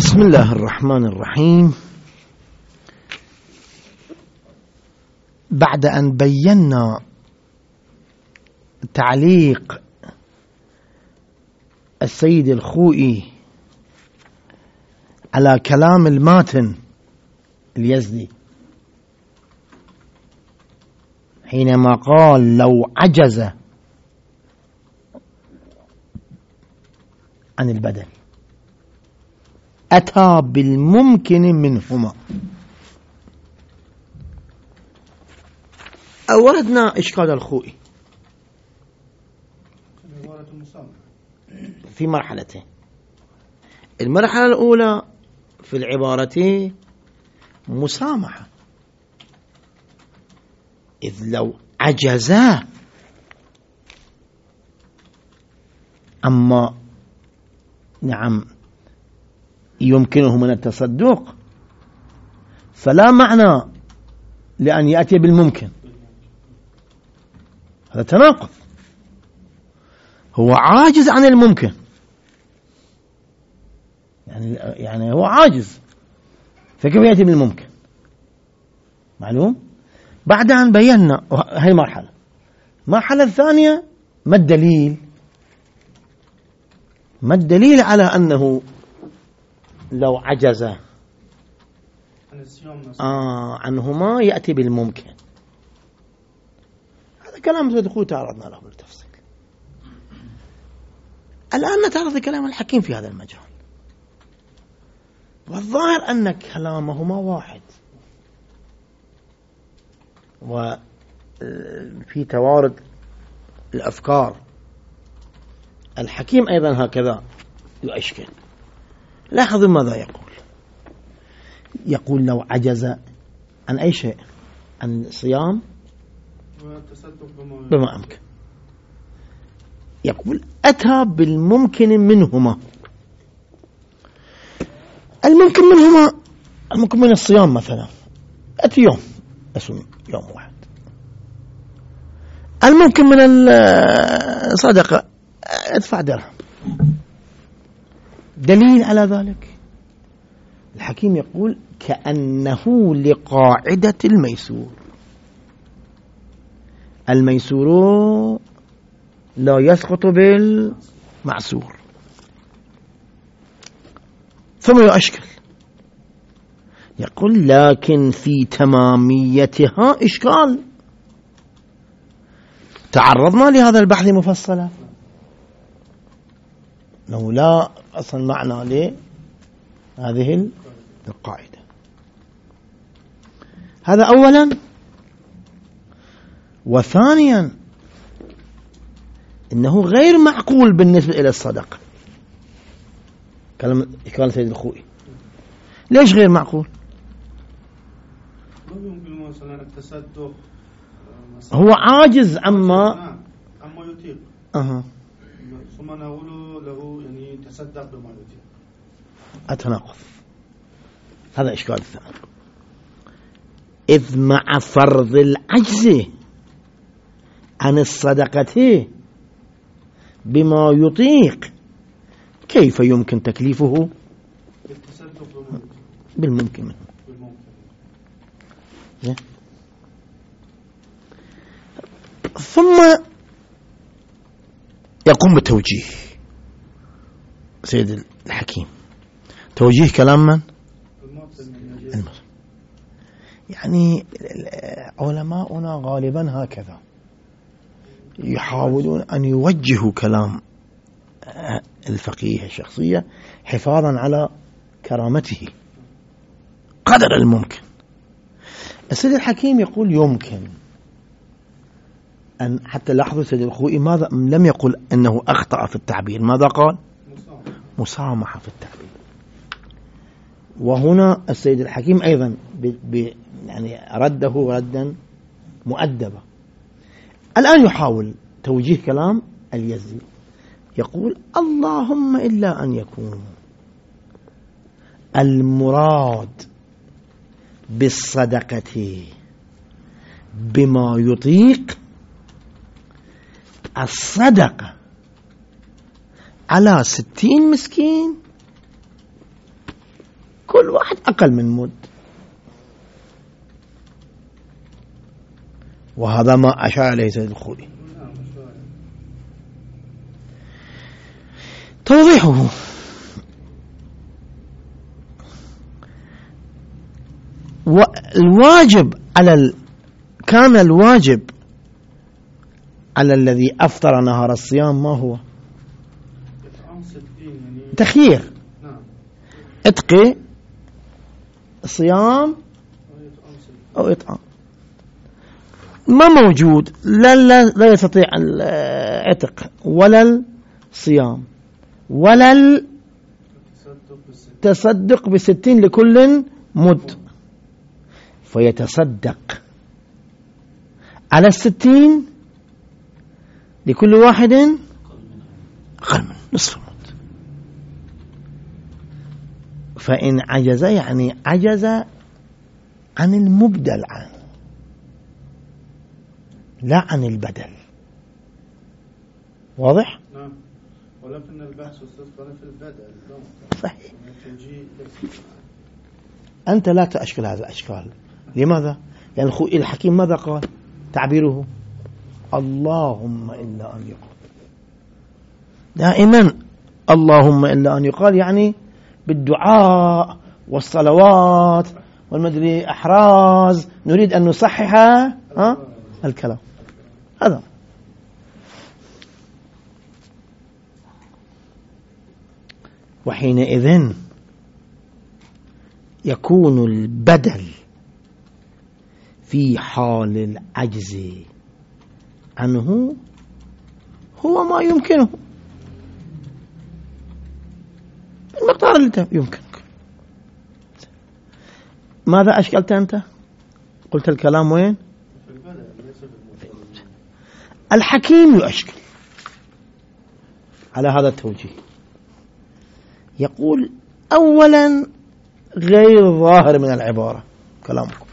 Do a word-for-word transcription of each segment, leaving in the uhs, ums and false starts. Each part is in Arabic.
بسم الله الرحمن الرحيم. بعد أن بينا تعليق السيد الخوئي على كلام الماتن اليزدي حينما قال لو عجز عن البدل أتى بالممكن منهما، أوردنا إشكال الخوئي في مرحلتين. المرحلة الأولى في العبارة مسامحة، إذ لو عجزا أما نعم يمكنه من التصدق فلا معنى لأن يأتي بالممكن، هذا تناقض. هو عاجز عن الممكن، يعني يعني هو عاجز، فكيف يأتي بالممكن؟ معلوم. بعد أن بينا هاي المرحلة، المرحلة الثانية ما الدليل؟ ما الدليل على أنه لو عجز آه عنهما يأتي بالممكن؟ هذا كلام سيد الخوئي تعرضنا له بالتفصيل. الآن نتعرض لكلام الحكيم في هذا المجال، والظاهر أن كلامهما واحد، وفي توارد الأفكار. الحكيم أيضا هكذا يؤشكل. لاحظوا ماذا يقول. يقول لو عجز عن أي شيء، عن الصيام بما أمكن، يقول أتى بالممكن منهما. الممكن منهما الممكن من الصيام مثلا، أتي يوم أصوم يوم واحد. الممكن من الصدقة ادفع درهم. دليل على ذلك الحكيم يقول كأنه لقاعدة الميسور. الميسور لا يسقط بالمعسور. ثم يؤشكل يقول لكن في تماميتها إشكال. تعرضنا لهذا البحث مفصلا، أنه لا أصلا معنى لهذه القاعدة. هذا أولا. وثانيا إنه غير معقول بالنسبة إلى الصدقة. كلام قال سيد الخوئي. ليش غير معقول؟ هو عاجز عما عما يطيق. أها. ثم نقول له يعني تصدق بما يطيق. أتناقض. هذا إشكال الثاني. إذ مع فرض العجز عن الصدقة بما يطيق كيف يمكن تكليفه بالممكن منه؟ ثم يقوم بتوجيه سيد الحكيم. توجيه كلام من؟ يعني علماؤنا غالبا هكذا يحاولون أن يوجهوا كلام الفقيه الشخصية حفاظا على كرامته قدر الممكن. السيد الحكيم يقول يمكن أن، حتى لاحظوا سيد الخوئي ماذا لم يقل أنه أخطأ في التعبير، ماذا قال؟ مسامحة في التعبير. وهنا السيد الحكيم أيضا ب ب يعني رده ردا مؤدبا. الآن يحاول توجيه كلام اليزدي، يقول اللهم إلا أن يكون المراد بالصدقة بما يطيق الصدقة على ستين مسكين كل واحد أقل من مد. وهذا ما أشار إليه سيد الخوئي. توضيحه: والواجب على ال... كان الواجب على الذي أفطر نهار الصيام ما هو؟ تخيير، اتقي صيام أو إطعام. ما موجود، لا, لا, لا يستطيع العتق ولا الصيام ولا التصدق بستين لكل مد، فيتصدق على الستين لكل واحد أقل من نصف مد. فإن عجز يعني عجز عن المبدل عنه لا عن البدل. واضح؟ نعم. ولكن البحث استثمر في البدل. صحيح. أنت لا تأشكل هذا الأشكال. لماذا؟ يعني الخوئي الحكيم ماذا قال؟ تعبيره اللهم إلا أن يقال. دائما اللهم إلا أن يقال يعني بالدعاء والصلوات والمدري أحراز، نريد أن نصحح ها الكلام هذا. وحينئذ يكون البدل في حال العجز عنه هو ما يمكنه، المقدار اللي يمكنك. ماذا أشكلت أنت؟ قلت الكلام وين؟ الحكيم يؤشكل على هذا التوجيه، يقول أولا غير ظاهر من العبارة كلامكم،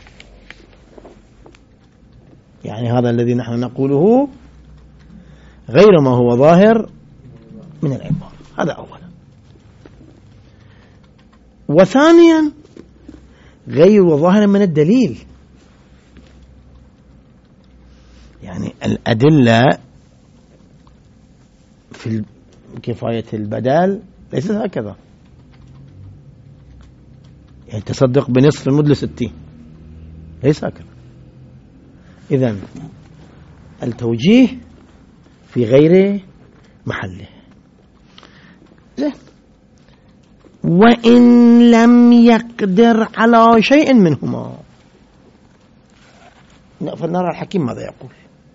يعني هذا الذي نحن نقوله غير ما هو ظاهر من العبارة، هذا أولا. وثانيا غير ظاهر من الدليل، يعني الأدلة في كفاية البدل ليست هكذا، يعني تصدق بنصف المد لستين ليس هكذا. إذن التوجيه في غير محله. زين. وإن لم يقدر على شيء منهما، فلنرى الحكيم ماذا يقول.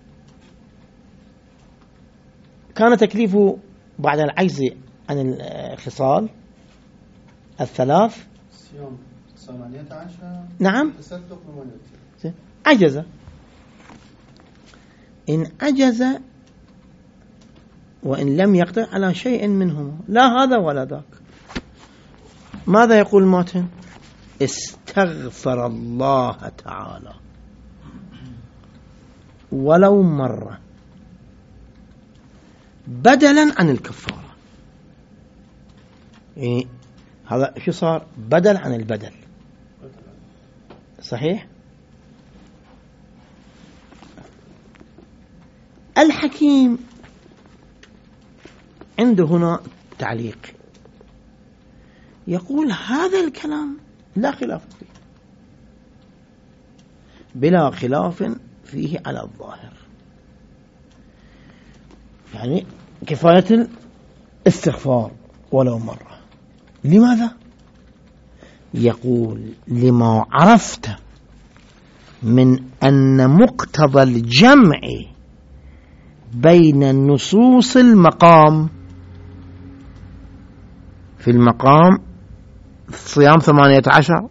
كان تكليفه بعد العجز عن الخصال الثلاث صيام ثمانية عشر، نعم، تصدق بمنية، عجز. إن عجز وإن لم يقدر على شيء منهما، لا هذا ولا ذاك، ماذا يقول الماتن؟ استغفر الله تعالى ولو مرة بدلا عن الكفارة. يعني هذا شو صار؟ بدل عن البدل، صحيح؟ الحكيم عنده هنا تعليق، يقول هذا الكلام لا خلاف فيه، بلا خلاف فيه على الظاهر، يعني كفاية الاستغفار ولو مرة. لماذا؟ يقول لما عرفت من أن مقتضى الجمع بين نصوص المقام، في المقام صيام ثمانية عشر،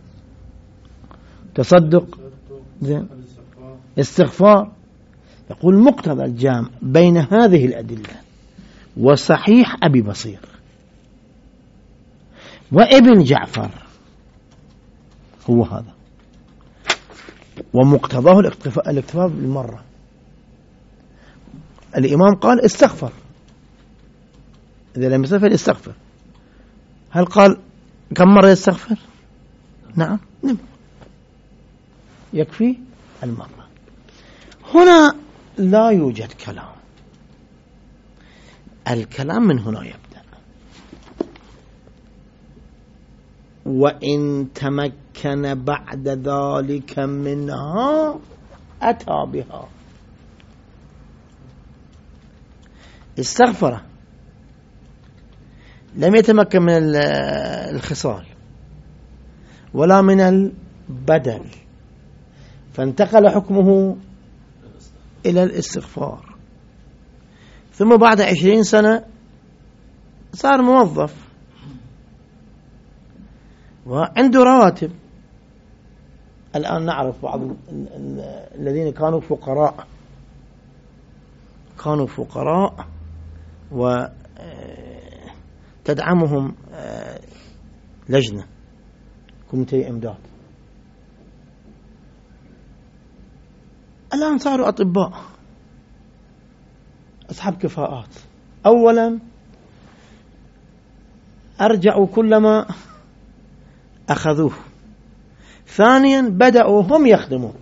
تصدق، زين، استغفار، يقول مقتضى الجمع بين هذه الأدلة وصحيح أبي بصير وابن جعفر هو هذا، ومقتضاه الاكتفاء الاكتفاء بالمرة. الإمام قال استغفر، إذا لم يستغفر استغفر. هل قال كم مرة يستغفر؟ نعم نم يكفي المرة. هنا لا يوجد كلام، الكلام من هنا يبدأ. وإن تمكن بعد ذلك منها أتى بها. استغفر، لم يتمكن من الخصال ولا من البدل، فانتقل حكمه إلى الاستغفار، ثم بعد عشرين سنة صار موظف وعنده رواتب. الآن نعرف بعض الذين كانوا فقراء كانوا فقراء وتدعمهم لجنة كوميتي إمداد، الآن صاروا أطباء أصحاب كفاءات. أولا أرجعوا كلما أخذوه، ثانيا بدأوا هم يخدمون.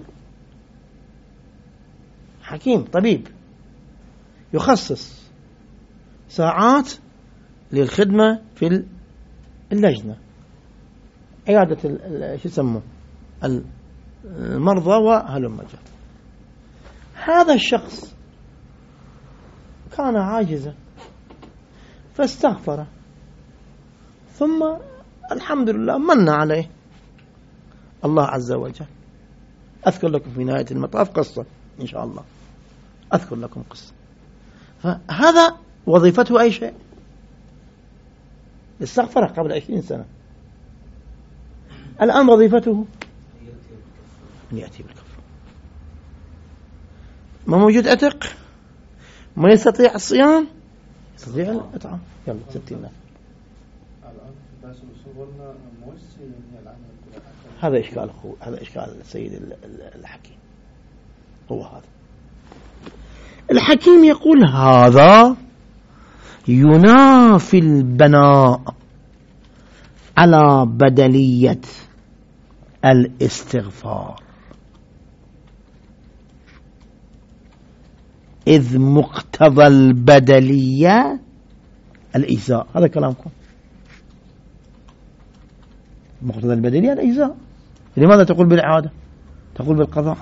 حكيم طبيب يخصص ساعات للخدمة في اللجنة، عيادة شو يسموه المرضى وهلم جرى. هذا الشخص كان عاجزا فاستغفر، ثم الحمد لله من عليه الله عز وجل. أذكر لكم في نهاية المطاف قصة إن شاء الله، أذكر لكم قصة. فهذا وظيفته أي شيء، استغفر قبل عشرين سنة، الآن وظيفته أن يأتي بالكفر. ما موجود أتق، ما يستطيع الصيام يستطيع الإطعام. يلا ستين نفر. هذا إشكال أخو، هذا إشكال السيد الحكيم. هو هذا الحكيم يقول هذا ينافي البناء على بدلية الاستغفار، إذ مقتضى البدلية الإجزاء. هذا كلامكم، مقتضى البدلية الإجزاء. لماذا تقول بالإعادة، تقول بالقضاء؟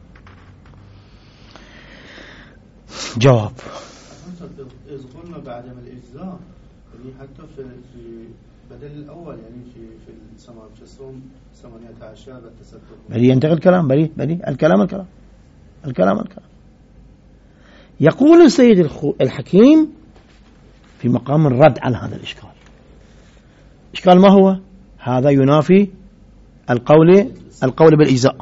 جواب، إذ قلنا بعدم الإجزاء يعني حتى في في بدل الأول يعني في في السماء في الصوم ثمانية عشر التصدق. بلي ينتقل الكلام، بلي بلي الكلام الكلام الكلام الكلام. يقول السيد الحكيم في مقام الرد على هذا الإشكال. إشكال ما هو؟ هذا ينافي القول القول بالإجزاء.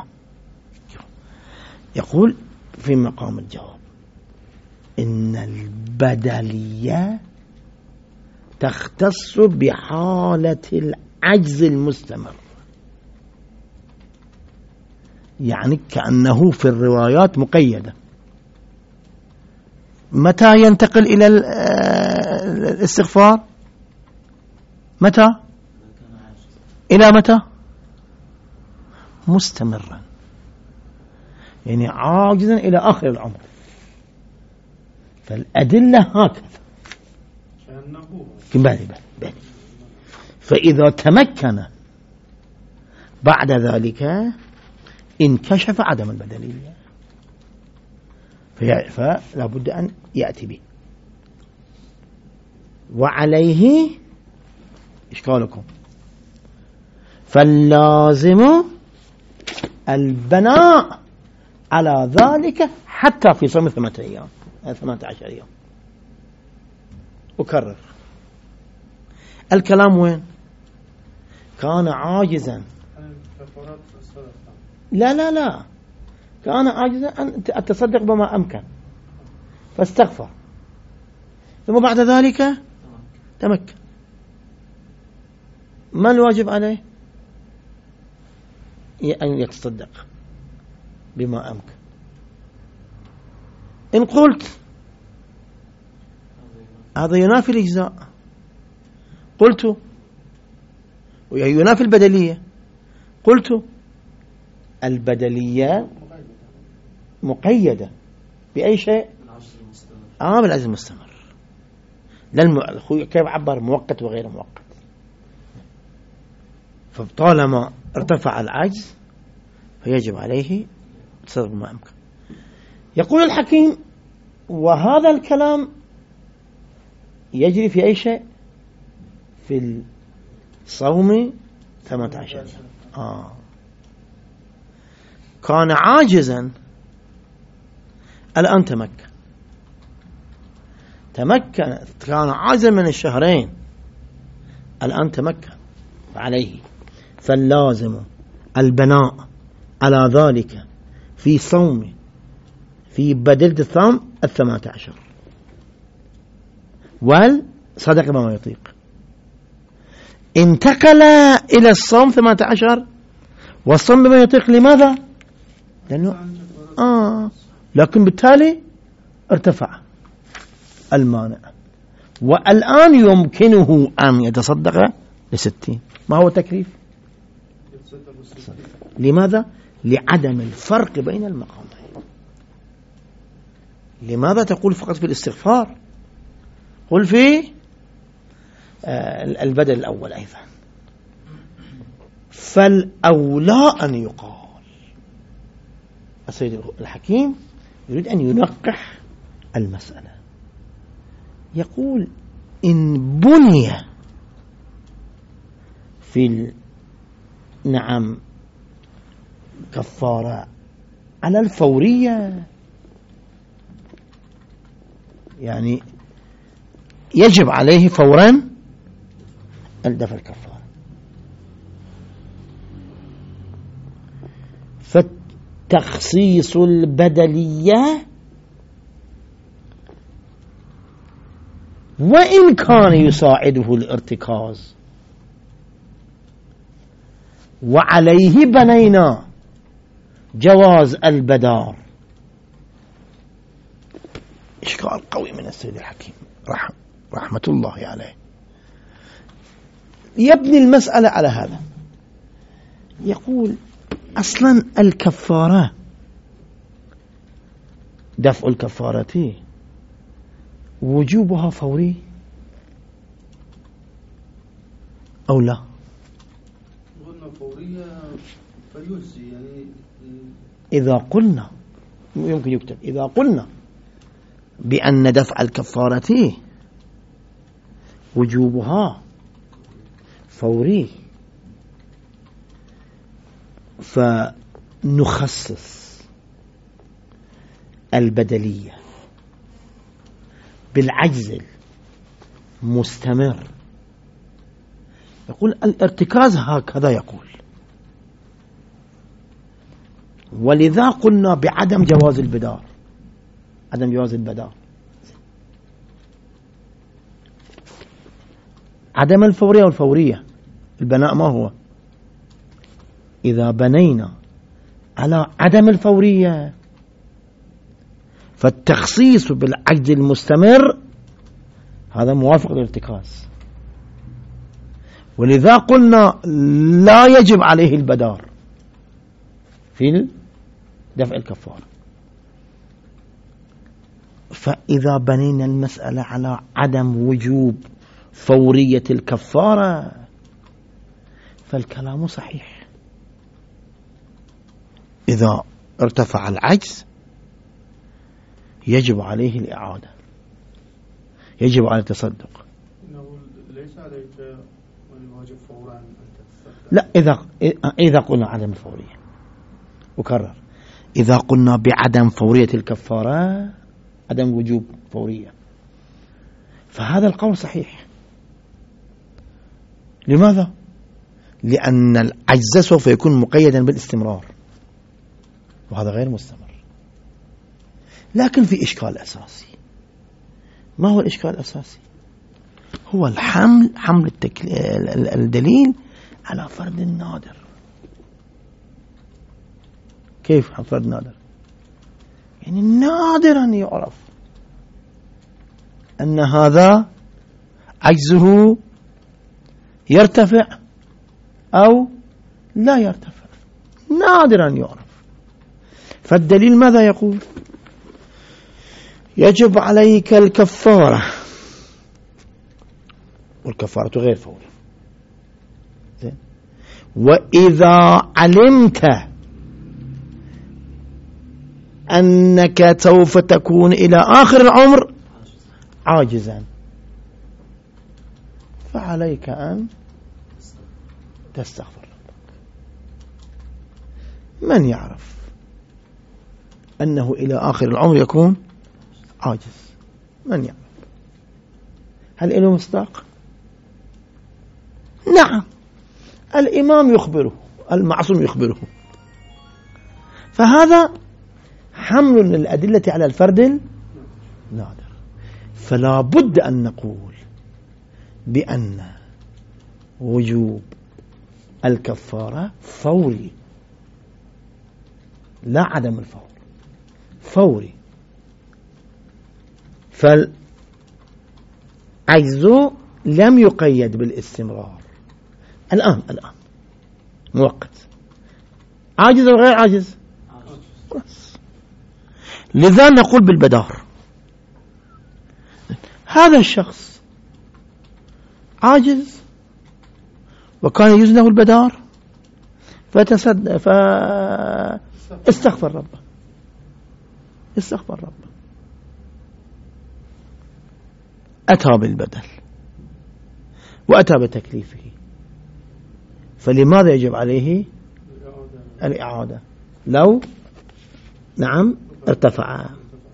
يقول في مقام الجواب إن البدلية تختص بحالة العجز المستمر، يعني كأنه في الروايات مقيدة. متى ينتقل إلى الاستغفار؟ متى؟ إلى متى؟ مستمرا، يعني عاجزا إلى آخر العمر. فالأدلة هكذا. بالي بالي. فإذا تمكن بعد ذلك انكشف عدم البدلية، فلا بد أن يأتي به. وعليه إشكالكم، فاللازم البناء على ذلك حتى في صوم ثمانية أيام ثمانية عشر يوم. أكرر الكلام وين؟ كان عاجزا، لا لا لا كان عاجزا أن أتصدق بما أمكن فاستغفر، ثم بعد ذلك تمكن. ما الواجب عليه؟ أن يتصدق بما أمكن. إن قلت هذا ينافي الإجزاء، قلت ينافي البدلية، قلت البدلية مقيدة بأي شيء؟ آه بالعجز المستمر. للم... كيف عبر مؤقت وغير مؤقت. فطالما ارتفع العجز فيجب عليه تصرف ما أمكن. يقول الحكيم وهذا الكلام يجري في أي شيء؟ في الصوم ثمانية عشر. آه. كان عاجزا الآن تمكن تمكن كان عاجزا من الشهرين الآن تمكن عليه، فاللازم البناء على ذلك في صوم في بدل الثام الثمانية عشر والصدق بما يطيق. انتقل إلى الصوم ثمانية عشر والصوم بما يطيق. لماذا؟ لأنه آه لكن بالتالي ارتفع المانع، والآن يمكنه أن يتصدق لستين. ما هو تكليف؟ لماذا؟ لعدم الفرق بين المقامين. لماذا تقول فقط في الاستغفار؟ قل في آه البدل الأول أيضا. فالأولى أن يقال. السيد الحكيم يريد أن ينقح المسألة، يقول إن بني في نعم كفارة على الفورية، يعني يجب عليه فورا الدفع الكفارة. فالتخصيص البدلية وإن كان يساعده الارتكاز وعليه بنينا جواز البدار. إشكال قوي من السيد الحكيم رحم رحمة الله عليه. يبني المسألة على هذا، يقول أصلا الكفارة دفع الكفارة وجوبها فوري أو لا؟ قلنا فورية فيجزي، يعني إذا قلنا يمكن يكتب إذا قلنا بأن دفع الكفارة وجوبها فوري فنخصص البدلية بالعجز المستمر. يقول الارتكاز هكذا يقول، ولذا قلنا بعدم جواز البدار. عدم جواز البدار عدم الفورية والفورية. البناء ما هو؟ إذا بنينا على عدم الفورية فالتخصيص بالعجز المستمر هذا موافق للارتكاز، ولذا قلنا لا يجب عليه البدار في دفع الكفارة. فإذا بنينا المسألة على عدم وجوب فورية الكفارة فالكلام صحيح. إذا ارتفع العجز يجب عليه الإعادة، يجب على التصدق. ليس عليك الواجب فورا. لا، إذا إذا قلنا عدم الفورية، أكرر، إذا قلنا بعدم فورية الكفارة عدم وجوب فورية فهذا القول صحيح. لماذا؟ لأن العجز سوف يكون مقيدا بالاستمرار وهذا غير مستمر. لكن في إشكال أساسي. ما هو الإشكال الأساسي؟ هو الحمل حمل التكل... الدليل على فرد نادر. كيف فرد نادر؟ يعني نادرا يعرف أن هذا عجزه يرتفع أو لا يرتفع. نادرا يعرف. فالدليل ماذا يقول؟ يجب عليك الكفارة، والكفارة غير فورية. وإذا علمت أنك سوف تكون إلى آخر العمر عاجزا فعليك أن تستغفر ربك. من يعرف أنه إلى آخر العمر يكون عاجز؟ من يعرف؟ هل له مصداق؟ نعم، الإمام يخبره، المعصوم يخبره. فهذا حمل الأدلة على الفرد النادر. فلا بد أن نقول بأن وجوب الكفارة فوري، لا عدم الفور، فوري. فالعجز لم يقيد بالاستمرار، الآن الآن مؤقت. عاجز أو غير عاجز؟ لذا نقول بالبدار. هذا الشخص عاجز وكان يجوز له البدار فتصد فاستغفر ربه، استغفر ربه، أتى بالبدل وأتى بتكليفه، فلماذا يجب عليه الإعادة لو نعم ارتفع؟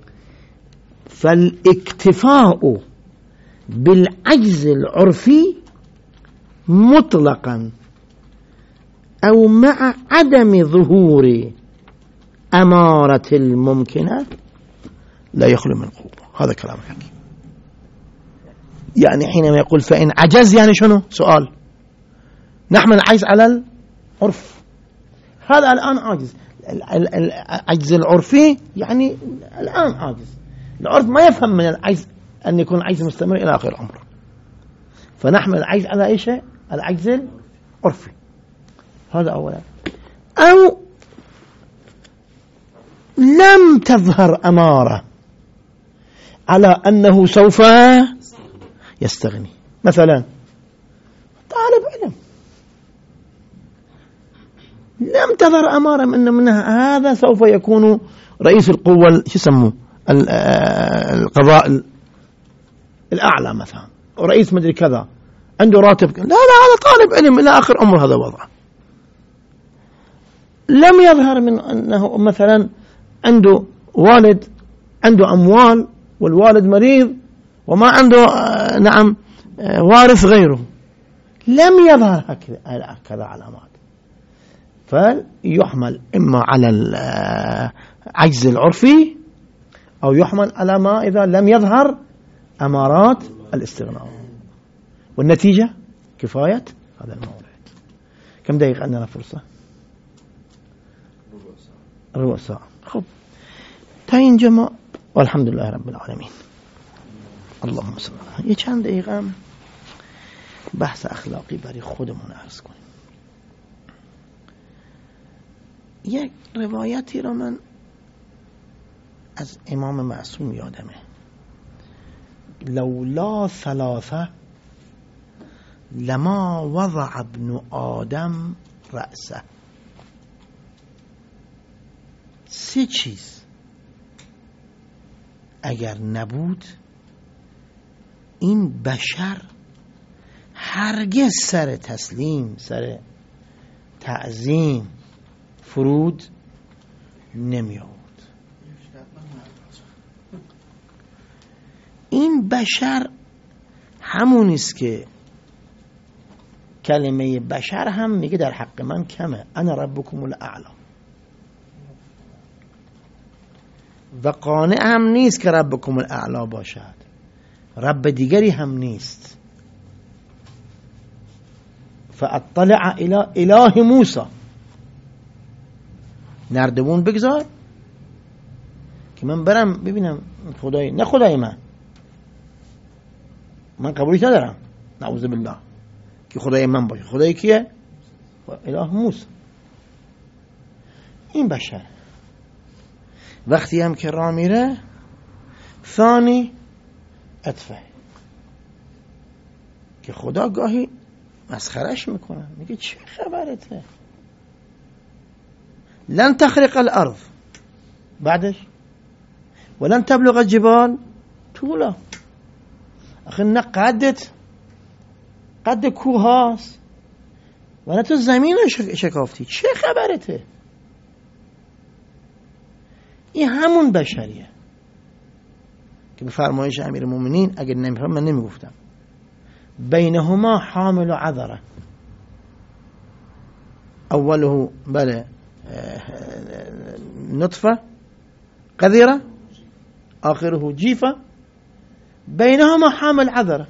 فالاكتفاء بالعجز العرفي مطلقا أو مع عدم ظهور أمارة الممكنة لا يخلو من قوة. هذا كلام الحكيم. يعني حينما يقول فإن عجز، يعني شنو؟ سؤال. نحمل العجز على العرف. هذا الآن عاجز. العجز العرفي يعني الآن عاجز. العرف ما يفهم من العجز أن يكون عجز مستمر إلى آخر العمر. فنحمل العجز على أي شيء؟ العجز العرفي. هذا أولا. أو لم تظهر أمارة على أنه سوف يستغني. مثلا طالب علم لم تظهر أمارة من منها هذا سوف يكون رئيس القوة شو يسموه القضاء الأعلى مثلا، ورئيس مدري كذا، عنده راتب. لا لا، هذا طالب علم إلى آخر عمر، هذا وضعه. لم يظهر من أنه مثلا عنده والد عنده أموال والوالد مريض وما عنده نعم وارث غيره، لم يظهر هكذا علامات، فيحمل إما على العجز العرفي أو يحمل على ما إذا لم يظهر أمارات الاستغناء. والنتيجة كفاية هذا الموعد. كم دقيقة عندنا فرصة؟ ربع ساعة. خب تنجمع والحمد لله رب العالمين. اللهم صل على. یه چند دقیقه بحث اخلاقی برای خودمون عرض کنیم. یک روایتی را من از امام معصوم یادمه. لولا ثلاثه لما وضع ابن آدم رأسه. سه چیز اگر نبود این بشر هرگز سر تسلیم، سر تعظیم فرود نمی آورد. این بشر همون است که کلمه بشر هم میگه در حق من کمه، انا ربکم الاعلی، و قانع هم نیست که ربکم الاعلی باشد، رب دیگری هم نیست. فاطلع الى اله موسی، نردبون بگذار که من برم ببینم خدای، نه خدای من من قبولش ندارم، نعوذ بالله، که خدای من باشه. خدای کیه؟ اله موسی. این بشر وقتی هم که راه میره ثانی اطفه که خدا گاهی مسخرش میکنه، میگه چه خبرته لن تخرق الارض بعدش ولن تبلغ الجبال طولا. آخه نه قدت قد کوه هاست و نه تو زمین رو شکافتی، چه خبرته؟ این همون بشریه که به فرمایش امیر المؤمنین اگر نمیفهم من نمیگفتم بینهما حامل و عذره، اوله بله نطفه قذره آخره جیفه بینهما حامل عذره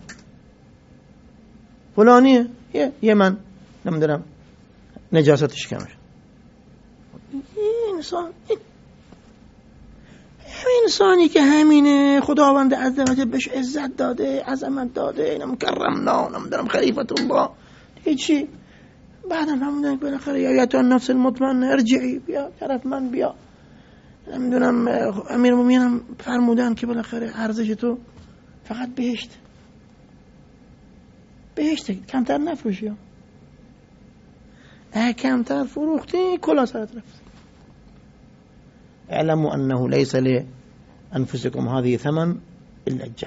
فلانیه یه من نمیدونم نجاستش کمش. این انسان همین انسانی که همینه خداوند عزوجل بهش عزت داده عظمت داده اینا مکرمنا نمیدونم خلیفت الله دیگه چی بعدم همون بالاخره یا ایتها النفس المطمئنه ارجعی بیا طرف من بیا نمیدونم امیر المؤمنین فرمودن که بالاخره ارزش تو فقط بهشت بهشت کمتر نفروشی ها اه کمتر فروختی کلا سرت رفت. اعلموا انه ليس لانفسكم هذه ثمن الا الجنه.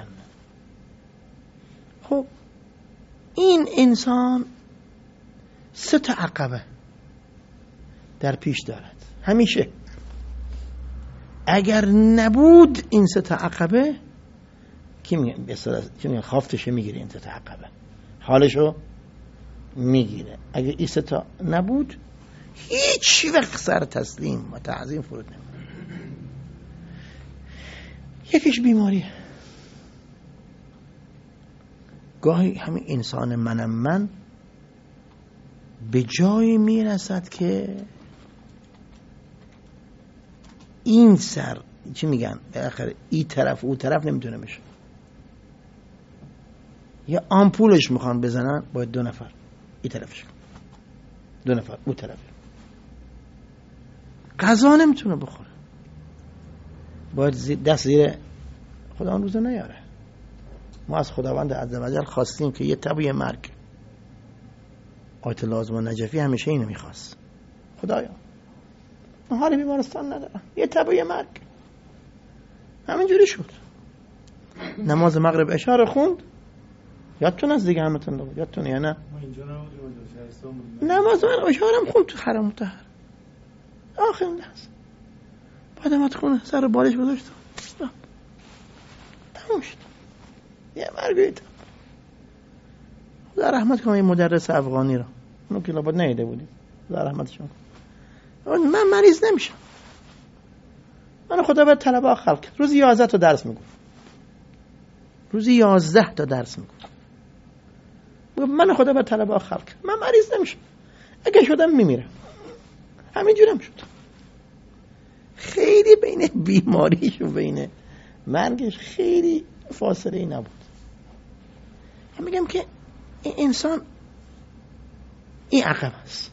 خب این انسان سه تا عقبه در پیش دارد همیشه. اگر نبود این سه تا عقبه کی میگه به اصطلاح چی میگه خافتش میگیره، این سه تا عقبه حالشو میگیره. اگر این سه تا نبود هیچ وقت سر تسلیم و تعظیم فرود نمیره. یکیش بیماریه. گاهی همین انسان منم من به جایی میرسد که این سر چی میگن بالاخره این طرف او طرف نمیتونه بشه. یا آمپولش میخوان بزنن باید دو نفر این طرفش دو نفر او طرف. غذا نمیتونه بخوره باید دست زیر خدا اون روزو نیاره. ما از خداوند عزوجل خواستیم که یه تب و یه مرگ. آیت لازم و نجفی همیشه اینو میخواست، خدایا من حال بیمارستان ندارم یه تب و یه مرگ. همینجوری شد. نماز مغرب عشاء رو خوند یادتون از دیگه همتون بود یادتون یا نه؟ نماز مغرب عشاء رو خوند تو حرم مطهر آخر لحظه بعد اومد خونه سر بالش گذاشت تموم شد. یه مرگیت. خدا رحمت کنه این مدرس افغانی رو، اونو که لابد نیده بودی، خدا رحمتشون کنه. من مریض نمیشم، من خدا باید طلبه خلق کرد. روزی یازده تا درس میگفت، روزی یازده تا درس میگفت. من خدا باید طلبه خلق کرد. من مریض نمیشم، اگه شدم میمیرم. همینجورم شد. خیلی بین بیماریش و بین مرگش خیلی فاصله نبود. من میگم که این انسان این عقب است.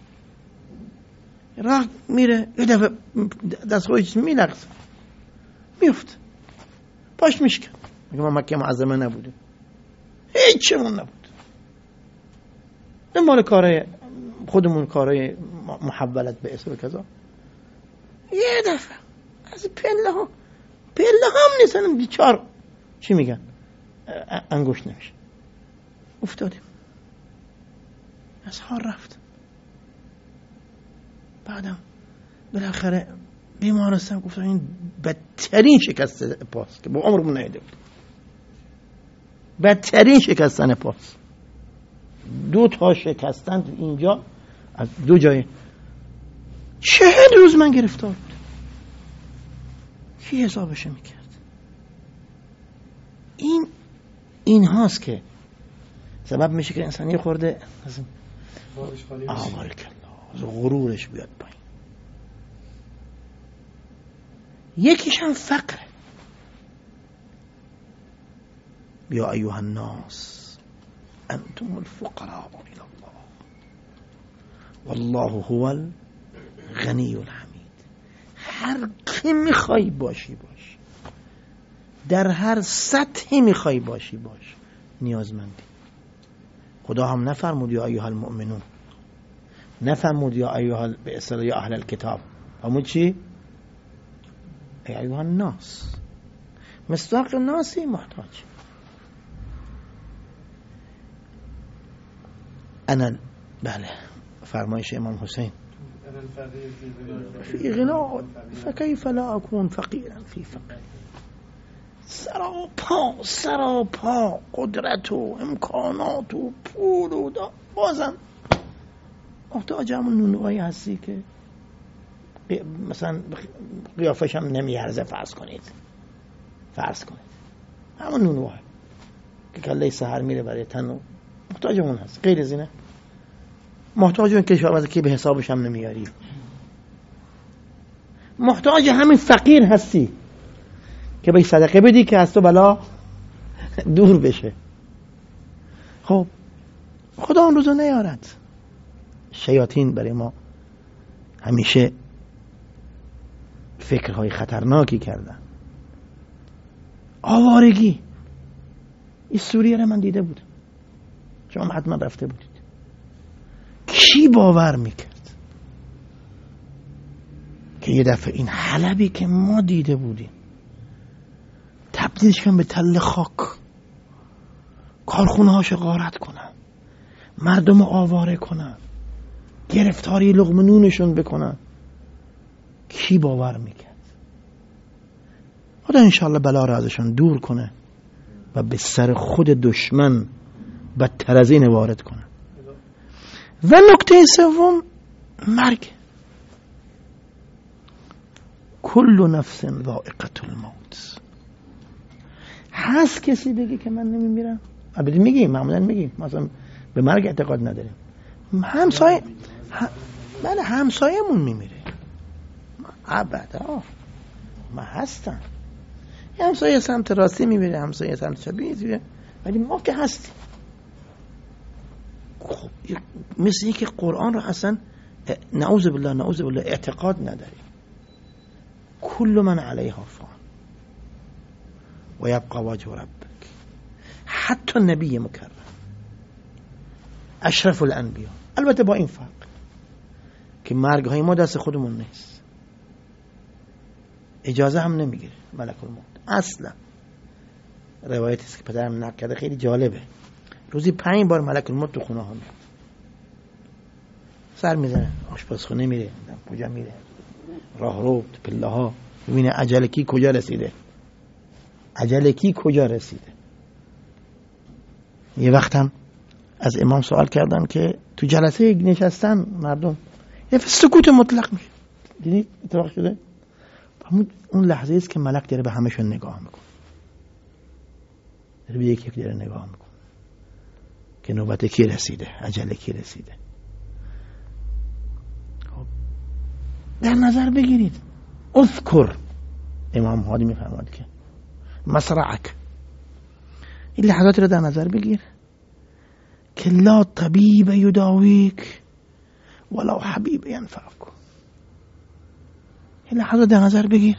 راه میره یه دفعه دست خودش میلغزه میفت پاش میشکن. میگه ما مکه معظمه نبودیم، هیچ چیمون نبود. نه مال کارای خودمون، کارای محولت به اسم کذا. یه دفعه از پله ها پله هم نیستن بیچار چی میگن انگشت نمیشه افتادیم. از حال رفت. بعدم بالاخره بیمارستان گفتن این بدترین شکست پاست که با عمرمون ندیده بود. بدترین شکستن پاست. دو تا شکستن اینجا از دو جای. چهل روز من گرفتار بود. کی حسابش میکرد؟ این این هاست که سبب میشه که انسان یه خورده از آوار کلا غرورش بیاد پایین. یکیش هم فقره. یا ایها الناس انتم الفقراء الى الله والله هو الغنی الحمید. هر کی میخوای باشی باش، در هر سطحی میخوای باشی باش، نیازمندی. خدا هم نفرمود یا ایها المؤمنون، نفرمود یا ایها به اصطلاح یا اهل الکتاب، فرمود چی؟ ای ایها الناس. مصداق ناسی محتاج. انا بله فرمایش امام حسین فی غنا فکیف لا اکون فقیرا فی فقر. سراپا سراپا قدرت و امکانات و پول و دا بازم محتاج همون نونوایی هستی که مثلا قیافش هم نمیارزه. فرض کنید فرض کنید همون نونواه که کله سحر میره برای تن، محتاج اون هست. غیر از اینه محتاج اون کشاورزی که به حسابش هم نمیاری. محتاج همین فقیر هستی که به صدقه بدی که از تو بلا دور بشه. خب خدا اون روزو نیارد. شیاطین برای ما همیشه فکرهای خطرناکی کردن. آوارگی. این سوریه رو من دیده بودم، شما حتما رفته بودید. کی باور میکرد که یه دفعه این حلبی که ما دیده بودیم تبدیلش کنن به تله خاک، کارخونه هاشو غارت کنن، مردم آواره کنن، گرفتاری لقمه نونشون بکنن؟ کی باور میکرد؟ خدا انشاءالله بلا را ازشون دور کنه و به سر خود دشمن بدتر از این وارد کنه. و نکته سوم مرگ. کل نفس ذائقة الموت. هست کسی بگه که من نمیمیرم؟ البته میگیم، معمولا میگیم، مثلا به مرگ اعتقاد نداریم. همسایه هم... بله همسایه‌مون میمیره. ابدا ما هستم. همسایه سمت راستی میمیره، همسایه سمت چپی میمیره، ولی ما که هستیم. خب مثل اینکه قرآن رو اصلا نعوذ بالله نعوذ بالله اعتقاد نداریم. کل من علیها فان و یبقى وجه ربک. حتی نبی مکرم اشرف الانبیا، البته با این فرق که مرگ های ما دست خودمون نیست، اجازه هم نمیگیره ملک الموت اصلا. روایتی است که پدرم نقل کرده خیلی جالبه. روزی پنج بار ملک الموت تو خونه ها میاد، سر میزنه، آشپزخونه میره، کجا میره، راه رو پله ها، ببینه اجل کی کجا رسیده، اجل کی کجا رسیده. یه وقت هم از امام سوال کردن که تو جلسه نشستن مردم، یه سکوت مطلق میشه. دیدید اتفاق شده؟ اون لحظه است که ملک داره به همشون نگاه میکنه، داره به یکی یکی داره نگاه میکنه که نوبت کی رسیده، اجل کی رسیده. خب در نظر بگیرید، اذکر، امام هادی میفرماد که مصرعک، این لحظات رو در نظر بگیر که لا طبیب یداویک ولا حبیب ینفعک. این لحظات در نظر بگیر.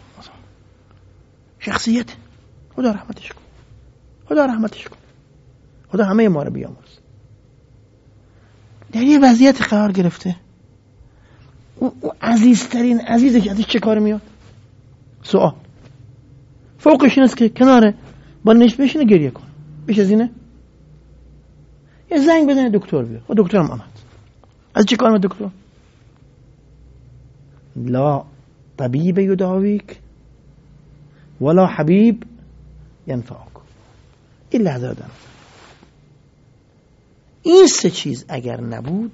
شخصیت خدا رحمتش کن، خدا رحمتش کن، خدا همه ما رو بیامرز. در یه وضعیت قرار گرفته، او, او عزیزترین عزیزه که ازش چه کار میاد؟ سوال. فوقش این است که کناره با نش بشینه گریه کن. بیش از اینه؟ یه زنگ بزنه دکتر بیاد. و دکترم آمد. از چه کار میاد دکتر؟ لا طبیب یداویک ولا حبیب ینفعک. این لحظه دارم. این سه چیز اگر نبود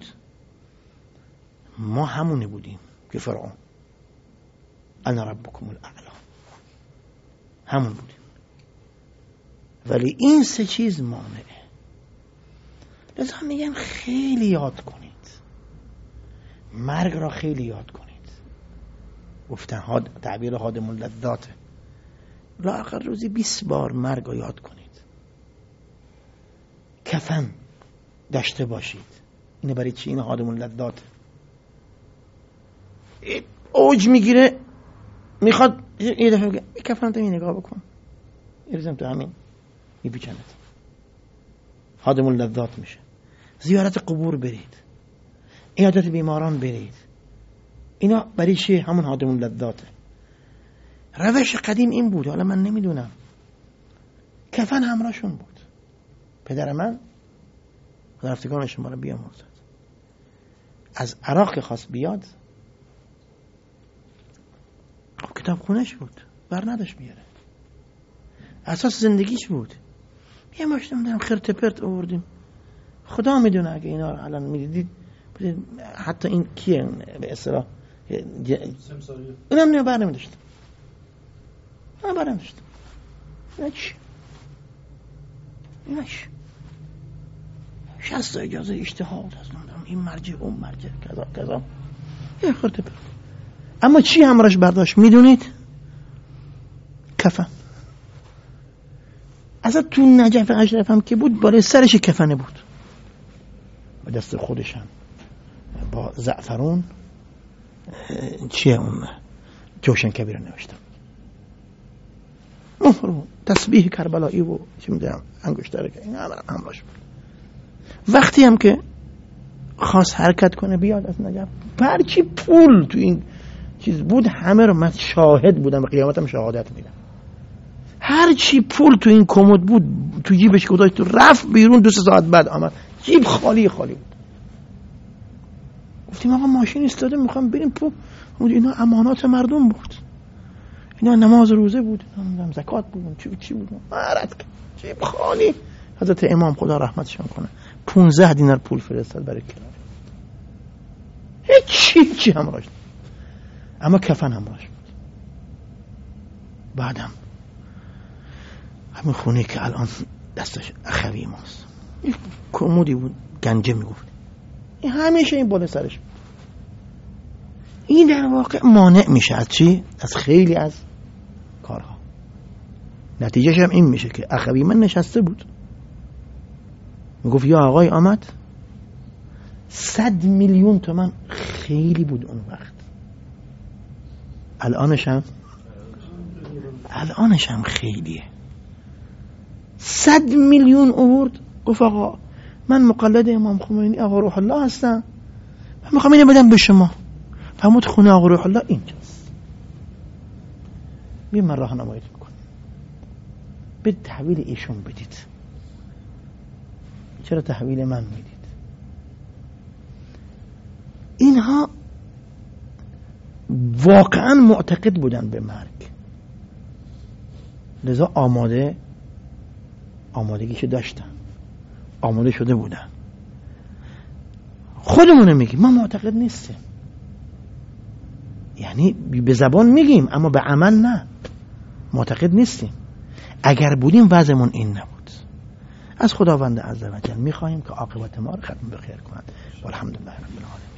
ما همونی بودیم که فرعون انا ربکم الاعلی، همون بودیم. ولی این سه چیز مانعه. لذا میگم خیلی یاد کنید، مرگ را خیلی یاد کنید. گفتن هاد تعبیر هادم اللذات، لااقل روزی بیست بار مرگ را یاد کنید. کفن داشته باشید. اینه برای چی؟ این هادم اللذات. اوج میگیره میخواد یه دفعه بگه کفن تو نگاه بکن، یه تو همین میپیچنت، خادم اللذات میشه. زیارت قبور برید، عیادت بیماران برید، اینا برای چیه؟ همون خادم اللذاته. روش قدیم این بود، حالا من نمیدونم. کفن همراهشون بود. پدر من خداوندگان شما رو بیامرزد، از عراق که خواست بیاد خب کتاب خونش بود، بر نداشت بیاره، اساس زندگیش بود. یه ماشین میدونم خرت پرت آوردیم، خدا میدونه اگه اینا رو الان میدیدید. حتی این کیه به اصطلاح اونم نه بر نمیداشت، نه بر نمیداشت. اینا چی؟ اینا چی؟ شست اجازه اجتهاد هست، این مرجع اون مرجع کذا کذا، یه خورده پر. اما چی همراش برداشت میدونید؟ کفن. اصلا تو نجف اشرف هم که بود بالای سرش کفنه بود، با دست خودشم با زعفرون چیه اون جوشن کبیر نوشتم، مهر تسبیح کربلایی و چی میدونم انگشتره که این همراش بود. وقتی هم که خواست حرکت کنه بیاد از نجف، برچی پول تو این چیز بود همه رو من شاهد بودم، قیامتم شهادت میدم. هر چی پول تو این کمد بود تو جیبش گذاشت، تو رفت بیرون، دو سه ساعت بعد آمد جیب خالی خالی بود. گفتیم آقا ماشین استاده میخوام بریم پول. اینا امانات مردم بود، اینا نماز روزه بود، اینا زکات بود، چی چی بود، مرد جیب خالی. حضرت امام خدا رحمتشون کنه پونزده دینار پول فرستاد برای کرایه، هیچی چی همراهش، اما کفن همراهش بود. بعدم همین خونه که الان دستش اخوی ماست، این کمودی بود گنجه میگفت، این همیشه این بالا سرش بود. این در واقع مانع میشه از چی؟ از خیلی از کارها. نتیجهش هم این میشه که اخوی من نشسته بود میگفت یا آقای آمد صد میلیون تومن خیلی بود اون وقت، الانش هم الانش هم خیلیه. صد میلیون آورد، گفت آقا من مقلد امام خمینی آقا روح الله هستم، من میخوام اینو بدم به شما. فرمود خونه آقا روح الله اینجاست، بیا من راهنمایی میکنم، به تحویل ایشون بدید. چرا تحویل من میدید؟ اینها واقعا معتقد بودن به مرگ، لذا آماده آمادگیشو داشتن، آماده شده بودن. خودمونه میگیم ما معتقد نیستیم، یعنی به زبان میگیم اما به عمل نه، معتقد نیستیم. اگر بودیم وضعمون این نبود. از خداوند عزوجل میخواهیم که عاقبت ما رو ختم بخیر کند. والحمدلله رب العالمین.